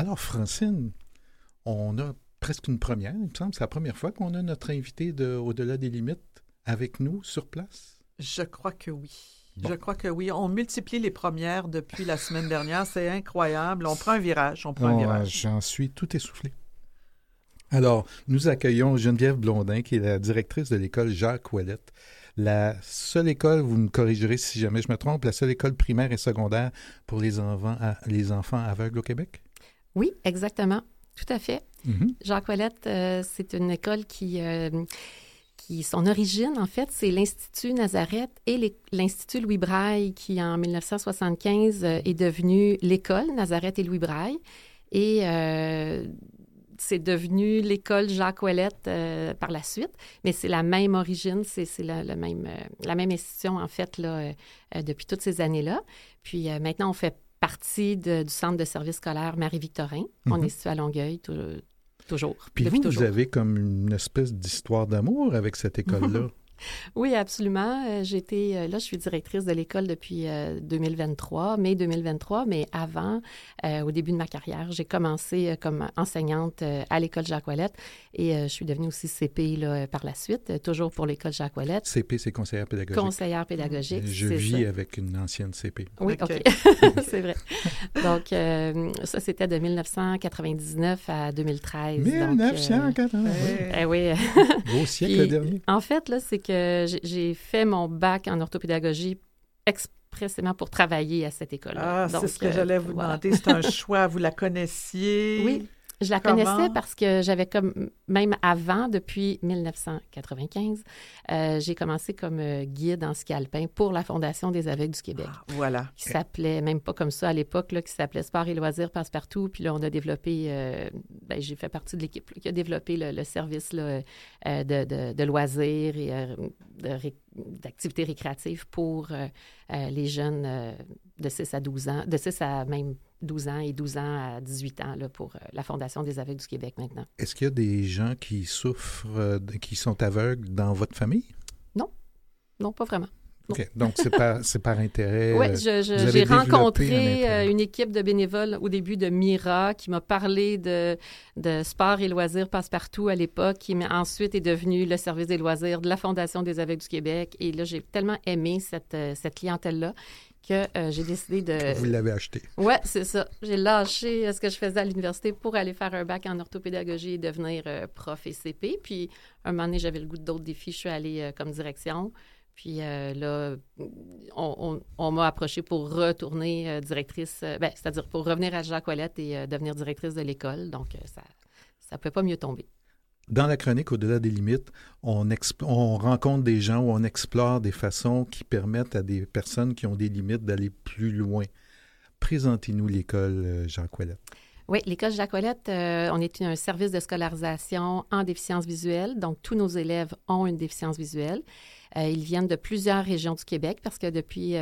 Alors, Francine, on a presque une première, il me semble. C'est la première fois qu'on a notre invité Au-delà des limites avec nous sur place. Je crois que oui. Bon. Je crois que oui. On multiplie les premières depuis la semaine dernière. C'est incroyable. On prend un virage. J'en suis tout essoufflé. Alors, nous accueillons Geneviève Blondin, qui est la directrice de l'école Jacques Ouellette. La seule école, vous me corrigerez si jamais je me trompe, la seule école primaire et secondaire pour les enfants aveugles au Québec? Oui, exactement. Tout à fait. Mm-hmm. Jacques Ouellette, c'est une école qui son origine, en fait, c'est l'Institut Nazareth et l'Institut Louis Braille qui, en 1975, est devenu l'école Nazareth et Louis Braille. Et c'est devenu l'école Jacques Ouellette par la suite, mais c'est la même origine, c'est la même institution, en fait, là, depuis toutes ces années-là. Puis maintenant, on fait partie du centre de service scolaire Marie-Victorin. Mm-hmm. On est situé à Longueuil, toujours. Puis depuis vous toujours. avez comme une espèce d'histoire d'amour avec cette école-là. Oui, absolument. Je suis directrice de l'école depuis 2023, mai 2023, mais avant, au début de ma carrière, j'ai commencé comme enseignante à l'école Jacques Ouellette et je suis devenue aussi CP là, par la suite, toujours pour l'école Jacques Ouellette. CP, c'est conseillère pédagogique. Conseillère pédagogique. Je vis avec une ancienne CP. Oui, OK. C'est vrai. Donc, ça, c'était de 1999 à 2013. 1999! Oui. Beau siècle dernier. En fait, là, c'est que j'ai fait mon bac en orthopédagogie expressément pour travailler à cette école-là. Ah, c'est ce que j'allais vous demander. C'est un choix. Vous la connaissiez? Oui. Je la connaissais parce que j'avais même avant, depuis 1995, j'ai commencé comme guide en ski alpin pour la Fondation des aveugles du Québec. Ah, voilà. Qui s'appelait, même pas comme ça à l'époque, là, qui s'appelait Sport et loisirs passe-partout. Puis là, on a développé, j'ai fait partie de l'équipe là, qui a développé le service là, de loisirs et d'activités récréatives pour les jeunes de 6 à 12 ans, de 6 à même 12 ans et 12 ans à 18 ans là, pour la Fondation des aveugles du Québec maintenant. Est-ce qu'il y a des gens qui souffrent, qui sont aveugles dans votre famille? Non, pas vraiment. Non. OK. Donc, c'est par intérêt. Oui, j'ai rencontré une équipe de bénévoles au début de Mira qui m'a parlé de sport et loisirs passe-partout à l'époque, qui ensuite est devenu le service des loisirs de la Fondation des aveugles du Québec. Et là, j'ai tellement aimé cette clientèle-là que j'ai décidé de... Vous l'avez acheté. Oui, c'est ça. J'ai lâché ce que je faisais à l'université pour aller faire un bac en orthopédagogie et devenir prof et CP. Puis, un moment donné, j'avais le goût d'autres défis. Je suis allée comme direction. Puis là, on m'a approchée pour retourner directrice, c'est-à-dire pour revenir à Jacques Ouellette et devenir directrice de l'école. Donc, ça ne pouvait pas mieux tomber. Dans la chronique Au-delà des limites, on rencontre des gens où on explore des façons qui permettent à des personnes qui ont des limites d'aller plus loin. Présentez-nous l'école Jacques Ouellette. Oui, l'école Jacques Ouellette, on est un service de scolarisation en déficience visuelle. Donc, tous nos élèves ont une déficience visuelle. Ils viennent de plusieurs régions du Québec parce que depuis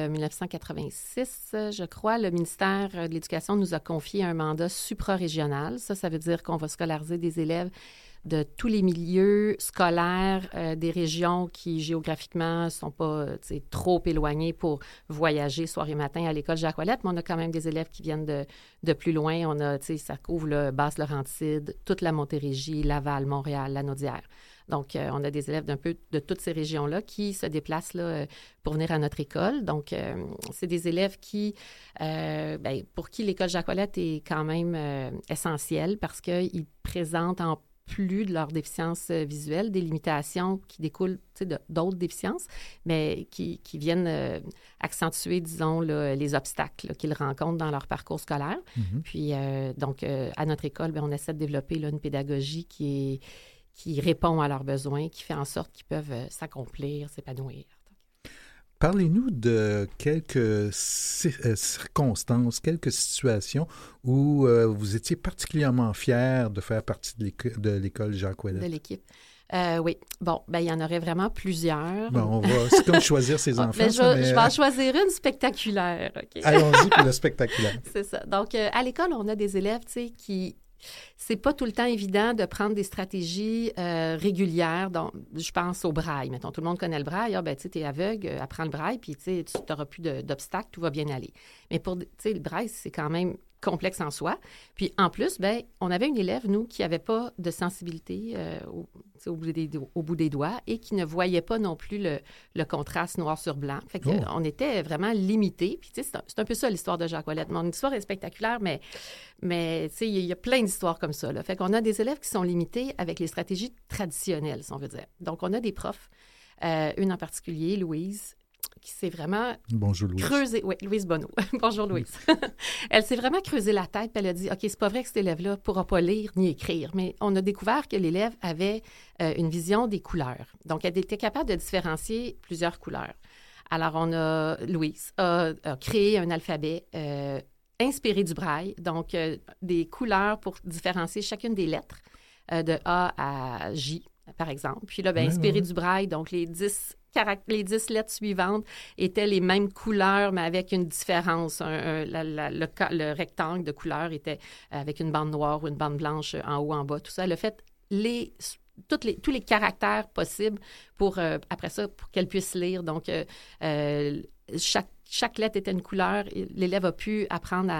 1986, je crois, le ministère de l'Éducation nous a confié un mandat suprarégional. Ça veut dire qu'on va scolariser des élèves de tous les milieux scolaires des régions qui, géographiquement, ne sont pas trop éloignées pour voyager soir et matin à l'école Jacques Ouellette, mais on a quand même des élèves qui viennent de plus loin. On a, ça couvre le Basse-Laurentide, toute la Montérégie, Laval, Montréal, Lanaudière. Donc, on a des élèves d'un peu de toutes ces régions-là qui se déplacent là, pour venir à notre école. Donc, c'est des élèves qui, pour qui l'école Jacques Ouellette est quand même essentielle parce qu'ils présentent en plus de leur déficience visuelle, des limitations qui découlent d'autres déficiences, mais qui viennent accentuer, disons, là, les obstacles là, qu'ils rencontrent dans leur parcours scolaire. Mm-hmm. Puis, donc, à notre école, on essaie de développer là, une pédagogie qui répond à leurs besoins, qui fait en sorte qu'ils peuvent s'accomplir, s'épanouir. Parlez-nous de quelques circonstances, quelques situations où vous étiez particulièrement fiers de faire partie de l'école Jacques Ouellette. De l'équipe. Oui. Bon, il y en aurait vraiment plusieurs. Bon, c'est comme choisir ses enfants. Je vais en choisir une spectaculaire. Okay? Allons-y pour le spectaculaire. C'est ça. Donc, à l'école, on a des élèves, qui... C'est pas tout le temps évident de prendre des stratégies régulières. Donc, je pense au braille. Mettons, tout le monde connaît le braille. Ah, tu es aveugle, apprends le braille, puis tu n'auras plus d'obstacles, tout va bien aller. Mais pour, le braille, c'est quand même complexe en soi. Puis en plus, ben, on avait une élève, nous, qui n'avait pas de sensibilité au bout des doigts et qui ne voyait pas non plus le contraste noir sur blanc. Fait qu'on était vraiment limités. Puis tu sais, c'est un peu ça l'histoire de Jacques Ouellette. Mon histoire est spectaculaire, mais tu sais, il y a plein d'histoires comme ça, là. Fait qu'on a des élèves qui sont limités avec les stratégies traditionnelles, si on veut dire. Donc, on a des profs, une en particulier, Louise, qui s'est vraiment creusé... Oui, Louise Bonneau. Bonjour, Louise. Elle s'est vraiment creusé la tête, puis elle a dit, OK, c'est pas vrai que cet élève-là ne pourra pas lire ni écrire, mais on a découvert que l'élève avait une vision des couleurs. Donc, elle était capable de différencier plusieurs couleurs. Alors, Louise a créé un alphabet inspiré du braille, donc des couleurs pour différencier chacune des lettres de A à J, par exemple. Puis là, inspiré du braille, donc les 10 lettres suivantes étaient les mêmes couleurs, mais avec une différence. Le rectangle de couleur était avec une bande noire ou une bande blanche en haut, en bas. Tout ça, elle a fait tous les caractères possibles pour, après ça, pour qu'elle puisse lire. Donc, chaque lettre était une couleur. L'élève a pu apprendre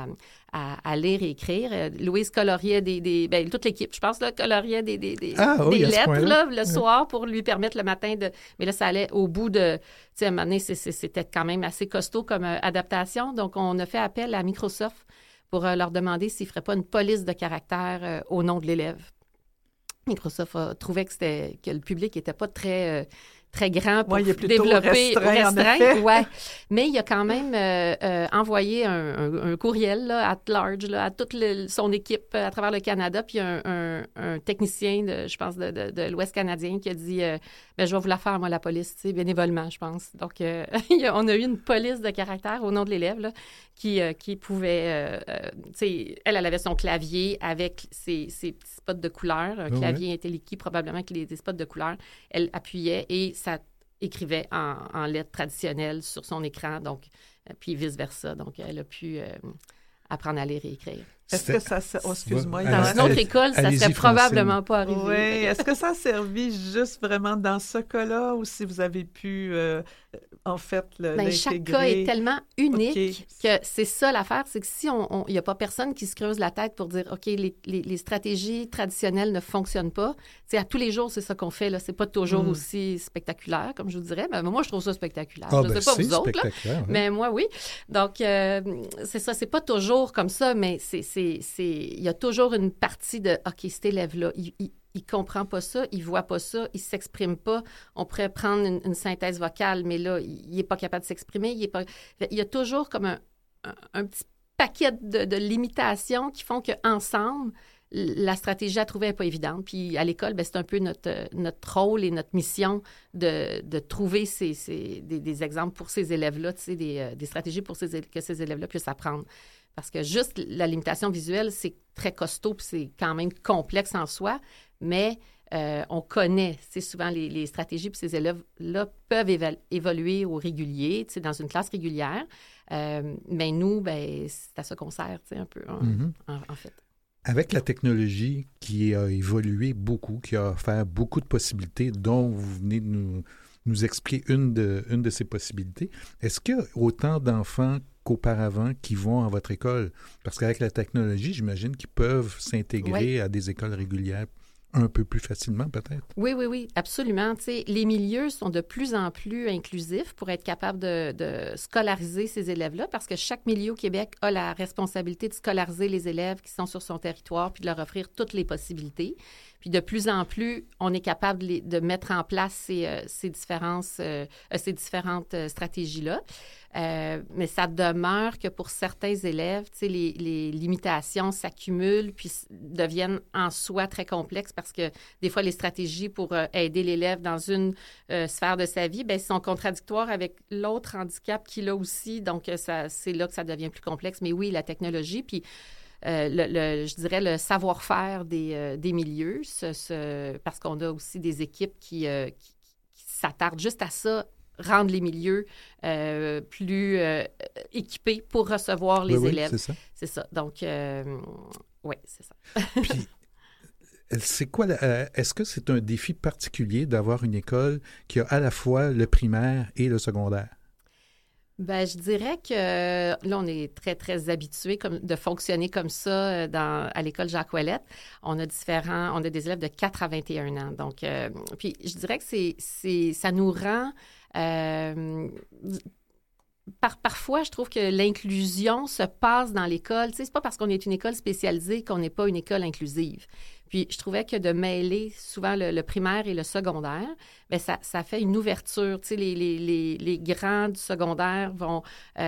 à lire et écrire. Louise coloriait toute l'équipe, je pense, là, coloriait des lettres là, le soir pour lui permettre le matin de... Mais là, ça allait au bout de... Tu sais, à un moment donné, c'était quand même assez costaud comme adaptation. Donc, on a fait appel à Microsoft pour leur demander s'ils ne feraient pas une police de caractères au nom de l'élève. Microsoft a trouvé que le public n'était pas très grand pour développer restreint. Ouais. Mais il a quand même envoyé un courriel là, at large là, à toute son équipe à travers le Canada, puis un technicien, je pense, de l'Ouest canadien qui a dit je vais vous la faire, moi, la police, tu sais, bénévolement, je pense. Donc, on a eu une police de caractère au nom de l'élève là, qui pouvait... tu sais, elle avait son clavier avec ses petits spots de couleur, un clavier IntelliKey probablement avec des spots de couleur. Elle appuyait et ça écrivait en lettres traditionnelles sur son écran, donc, puis vice-versa. Donc, elle a pu apprendre à lire et écrire. Est-ce que ça... Oh, excuse-moi. Dans une autre école, ça ne serait probablement pas arrivé. Oui. Est-ce que ça a servi juste vraiment dans ce cas-là ou si vous avez pu, en fait, l'intégrer? Chaque cas est tellement unique que c'est ça l'affaire, c'est que si il n'y a pas personne qui se creuse la tête pour dire, OK, les stratégies traditionnelles ne fonctionnent pas, à tous les jours, c'est ça qu'on fait. Là. C'est pas toujours aussi spectaculaire, comme je vous dirais. Mais moi, je trouve ça spectaculaire. Je ne sais pas vous autres, là, mais moi, oui. Donc, c'est ça. C'est pas toujours comme ça, mais il y a toujours une partie de « OK, cet élève-là, il comprend pas ça, il voit pas ça, il s'exprime pas. On pourrait prendre une synthèse vocale, mais là, il est pas capable de s'exprimer. Il y a toujours comme un petit paquet de limitations qui font qu'ensemble, la stratégie à trouver n'est pas évidente. Puis à l'école, c'est un peu notre rôle et notre mission de trouver des exemples pour ces élèves-là, des stratégies pour que ces élèves-là puissent apprendre. Parce que juste la limitation visuelle, c'est très costaud puis c'est quand même complexe en soi, mais on connaît souvent les stratégies puis ces élèves-là peuvent évoluer au régulier, dans une classe régulière. Mais nous, c'est à ça qu'on sert un peu, en fait. Avec la technologie qui a évolué beaucoup, qui a offert beaucoup de possibilités, dont vous venez de nous expliquer une de ces possibilités, est-ce qu'il y a autant d'enfants qu'auparavant qui vont à votre école? Parce qu'avec la technologie, j'imagine qu'ils peuvent s'intégrer à des écoles régulières un peu plus facilement, peut-être. Oui, absolument. Les milieux sont de plus en plus inclusifs pour être capable de scolariser ces élèves-là, parce que chaque milieu au Québec a la responsabilité de scolariser les élèves qui sont sur son territoire puis de leur offrir toutes les possibilités. Puis de plus en plus, on est capable de mettre en place ces différentes stratégies-là. Mais ça demeure que pour certains élèves, les limitations s'accumulent puis deviennent en soi très complexes parce que des fois, les stratégies pour aider l'élève dans une sphère de sa vie, sont contradictoires avec l'autre handicap qu'il a aussi. Donc, c'est là que ça devient plus complexe. Mais oui, la technologie, puis je dirais le savoir-faire des milieux, parce qu'on a aussi des équipes qui s'attardent juste à ça, rendre les milieux plus équipés pour recevoir les élèves. C'est ça. C'est ça. Donc, oui, c'est ça. Puis, c'est quoi, est-ce que c'est un défi particulier d'avoir une école qui a à la fois le primaire et le secondaire? Ben, je dirais que là, on est très, très habitués de fonctionner comme ça à l'école Jacques Ouellette. On a des élèves de 4 à 21 ans. Donc, puis je dirais que ça nous rend... Parfois, je trouve que l'inclusion se passe dans l'école. Tu sais, c'est pas parce qu'on est une école spécialisée qu'on n'est pas une école inclusive. Puis, je trouvais que de mêler souvent le primaire et le secondaire, bien, ça fait une ouverture. Tu sais, les grands du secondaire vont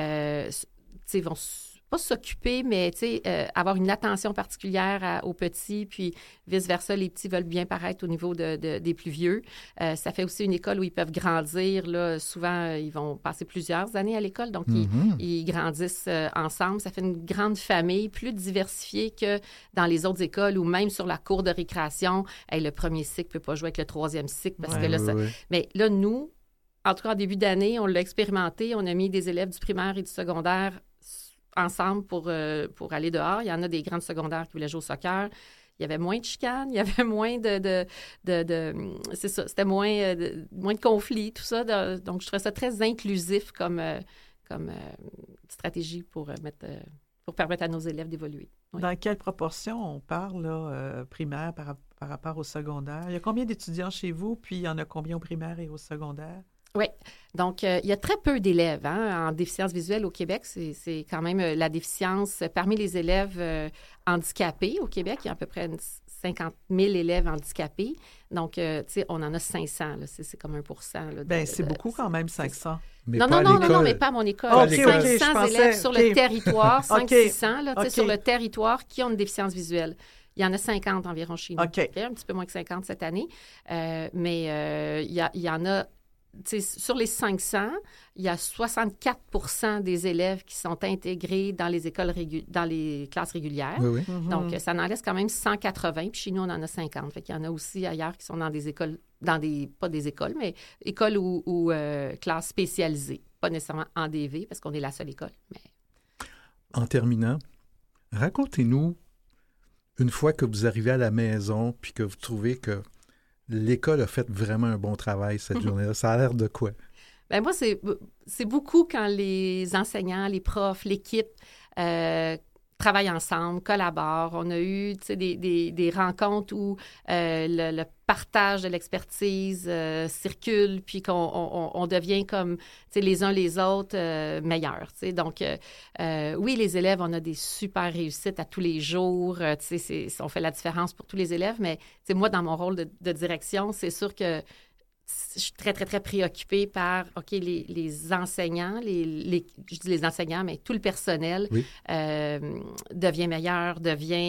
pas s'occuper, mais avoir une attention particulière aux petits, puis vice-versa, les petits veulent bien paraître au niveau des plus vieux. Ça fait aussi une école où ils peuvent grandir. Là. Souvent, ils vont passer plusieurs années à l'école, donc ils grandissent ensemble. Ça fait une grande famille, plus diversifiée que dans les autres écoles, ou même sur la cour de récréation, le premier cycle ne peut pas jouer avec le troisième cycle, parce que là, Mais là, nous, en tout cas, en début d'année, on l'a expérimenté. On a mis des élèves du primaire et du secondaire ensemble pour aller dehors. Il y en a des grandes secondaires qui voulaient jouer au soccer. Il y avait moins de chicanes, il y avait moins c'est ça, c'était moins de conflits, tout ça. Donc, je trouvais ça très inclusif comme stratégie pour permettre à nos élèves d'évoluer. Oui. Dans quelle proportion on parle là, primaire par rapport au secondaire? Il y a combien d'étudiants chez vous, puis il y en a combien au primaire et au secondaire? Oui. Donc, il y a très peu d'élèves en déficience visuelle au Québec. C'est quand même la déficience parmi les élèves handicapés au Québec. Il y a à peu près 50 000 élèves handicapés. Donc, tu sais, on en a 500. Là. C'est comme 1%. Bien, c'est beaucoup quand même, 500. Mais non, mais pas à mon école. 500 élèves sur le territoire, 500-600 sur le territoire qui ont une déficience visuelle. Il y en a 50 environ chez nous. Un petit peu moins que 50 cette année. Mais il y en a... sur les 500, il y a 64 des élèves qui sont intégrés dans les écoles dans les classes régulières. Oui. Mm-hmm. Donc, ça en laisse quand même 180. Puis chez nous, on en a 50. Fait qu'il y en a aussi ailleurs qui sont dans des écoles, pas des écoles, mais écoles ou classes spécialisées. Pas nécessairement en DV, parce qu'on est la seule école. Mais... En terminant, racontez-nous, une fois que vous arrivez à la maison puis que vous trouvez que l'école a fait vraiment un bon travail cette journée-là. Ça a l'air de quoi? Bien, moi, c'est beaucoup quand les enseignants, les profs, l'équipe travaillent ensemble, collaborent. On a eu des rencontres où le partage de l'expertise circule, puis qu'on devient comme les uns les autres meilleurs. Donc, oui, les élèves, on a des super réussites à tous les jours. On fait la différence pour tous les élèves, mais moi, dans mon rôle de direction, c'est sûr que je suis très, très, très préoccupée par, OK, les enseignants, je dis les enseignants, mais tout le personnel devient meilleur,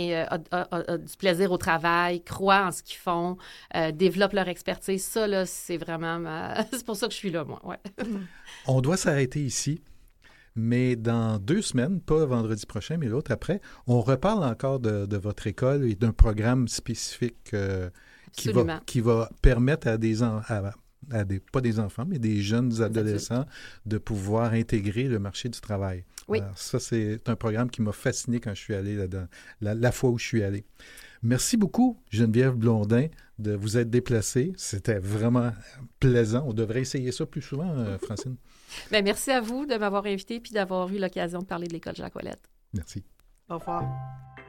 a du plaisir au travail, croit en ce qu'ils font, développe leur expertise. Ça, là, c'est vraiment c'est pour ça que je suis là, moi. Ouais. On doit s'arrêter ici, mais dans 2 semaines, pas vendredi prochain, mais l'autre après, on reparle encore de votre école et d'un programme spécifique qui va permettre à pas des enfants, mais des jeunes adolescents de pouvoir intégrer le marché du travail. Oui. Alors, ça, c'est un programme qui m'a fasciné quand je suis allé là-dedans, la fois où je suis allé. Merci beaucoup, Geneviève Blondin, de vous être déplacée. C'était vraiment plaisant. On devrait essayer ça plus souvent, Francine. Bien, merci à vous de m'avoir invité puis d'avoir eu l'occasion de parler de l'École Jacques Ouellette. Merci. Au revoir.